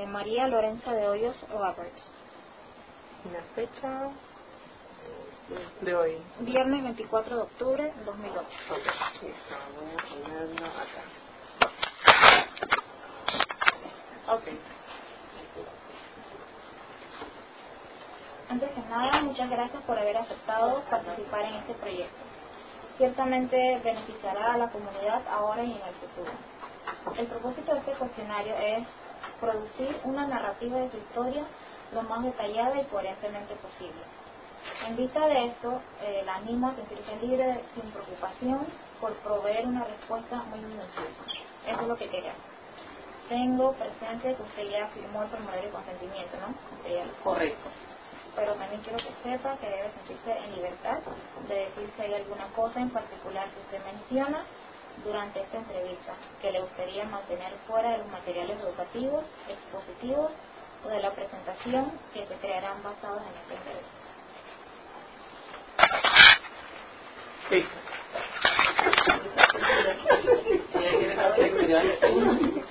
María Lorenza de Hoyos Roberts. La fecha de hoy. Viernes 24 de octubre 2008. Ok, estamos poniendo acá. Ok. Antes que nada, muchas gracias por haber aceptado participar en este proyecto. Ciertamente beneficiará a la comunidad ahora y en el futuro. El propósito de este cuestionario es producir una narrativa de su historia lo más detallada y coherentemente posible. En vista de esto, la animo a sentirse libre, sin preocupación, por proveer una respuesta muy minuciosa. Eso es lo que queremos. Tengo presente que usted ya firmó el formulario de consentimiento, ¿no? Correcto. Pero también quiero que sepa que debe sentirse en libertad de decir si hay alguna cosa en particular que usted menciona durante esta entrevista que le gustaría mantener fuera de los materiales educativos, expositivos o de la presentación que se crearán basados en esta entrevista. Sí.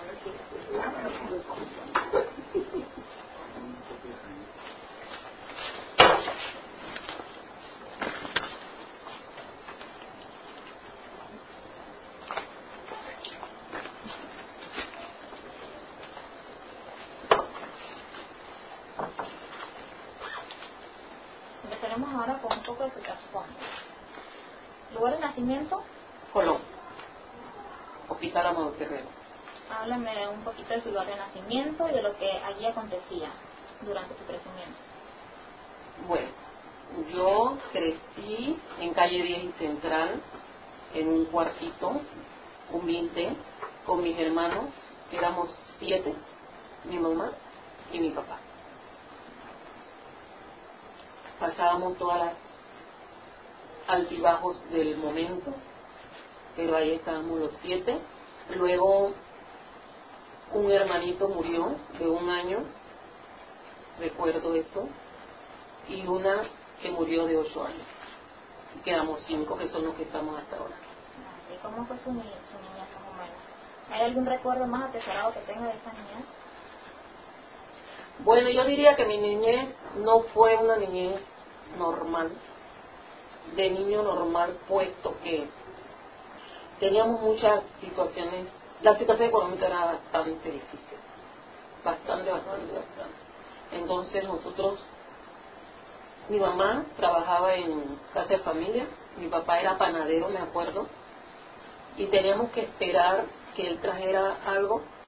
Empezaremos ahora con un poco de su trasfondo. ¿Lugar de nacimiento? Colón. Hospital Amado Guerrero. Háblame un poquito de su lugar de nacimiento y de lo que allí acontecía durante su crecimiento. Bueno, yo crecí en calle 10 y Central, en un cuartito humilde, con mis hermanos, éramos 7, mi mamá y mi papá. Pasábamos todas las altibajos del momento, pero ahí estábamos los 7. Luego un hermanito murió de 1 año, recuerdo eso, y una que murió de 8 años. Quedamos 5, que son los que estamos hasta ahora. ¿Y cómo fue su niñez más o menos? ¿Hay algún recuerdo más atesorado que tenga de esa niñez? Bueno, yo diría que mi niñez no fue una niñez normal, de niño normal, puesto que teníamos muchas situaciones. La situación económica era bastante difícil, bastante. Entonces nosotros, mi mamá trabajaba en casa de familia, mi papá era panadero, me acuerdo, y teníamos que esperar que él trajera algo